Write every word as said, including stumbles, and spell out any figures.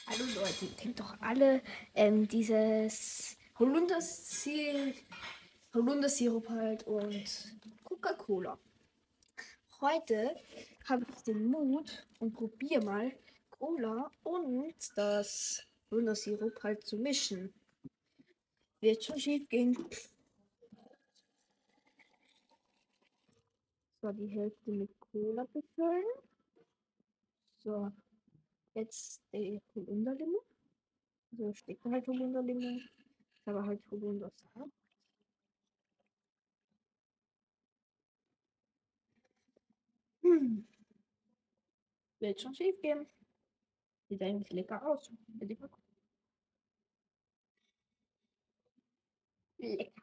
Hallo Leute, ihr kennt doch alle ähm, dieses Holundersirup, Holundersirup halt und Coca-Cola. Heute habe ich den Mut und probiere mal Cola und das Holundersirup halt zu mischen. Wird schon schief gehen. So, die Hälfte mit Cola befüllen. So, jetzt die Holunderlimo. So steckt halt Holunderlimo. Aber halt Holundersaft. Hm. Wird schon schief gehen. Sieht eigentlich lecker aus. Lecker.